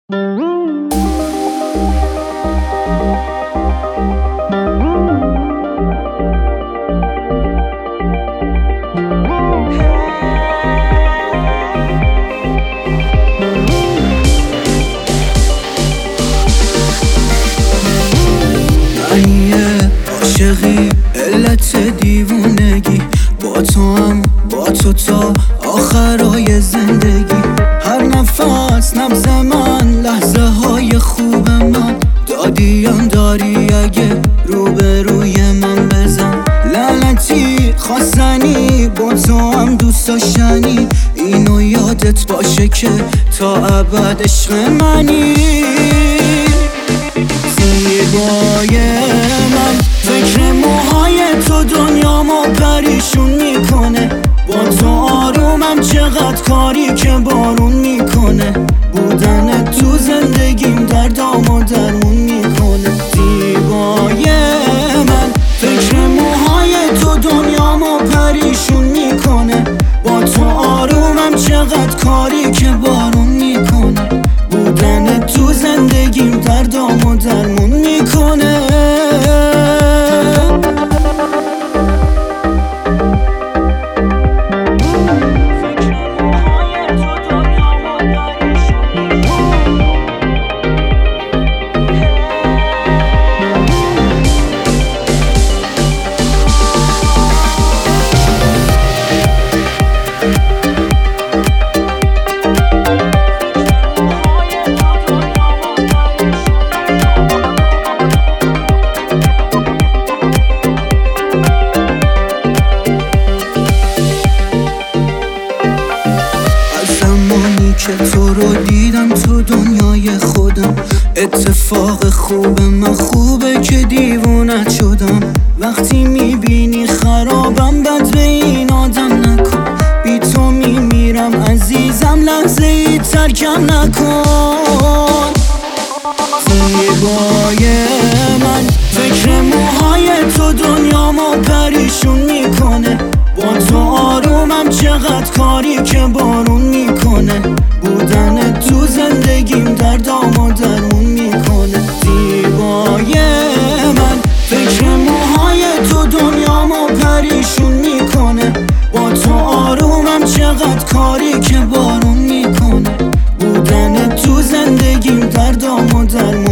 عاشقی علت دیوونگی با تو هم با تو تا آخرای زندگی. هر نفس نبض من، لحظه های خوب من، دادیم داری اگه روبروی من بزن. لعنتی خواستنی با تو هم دوست داشتنی، اینو یادت باشه که تا ابد عشق منی. زیبای من، فکر موهای تو دنیامو پریشون میکنه. با تو آرومم چقدر کاری که بارون میکنه. بودن تو زندگیم دردامو درمون میکنه. زیبای من، فکر موهای تو دنیامو پریشون میکنه. با تو آرومم چقدر کاری که بارون میکنه. بودن تو زندگیم دردامو درمون میکنه. که تو رو دیدم تو دنیای خودم، اتفاق خوب من خوبه که دیوونت شدم. وقتی میبینی خرابم بد به این آدم نکن. بی تو میمیرم عزیزم، لحظه ای ترکم نکن. زیبای من، فکر موهای تو دنیامو پریشون میکنه. با تو آرومم چقدر کاری که بارون میکنه. بودن تو زندگیم دردامو درمون میکنه. زیبای من، فکر موهای تو دنیامو پریشون میکنه. با تو آرومم چقدر کاری که بارون میکنه. بودن تو زندگیم دردامو درمون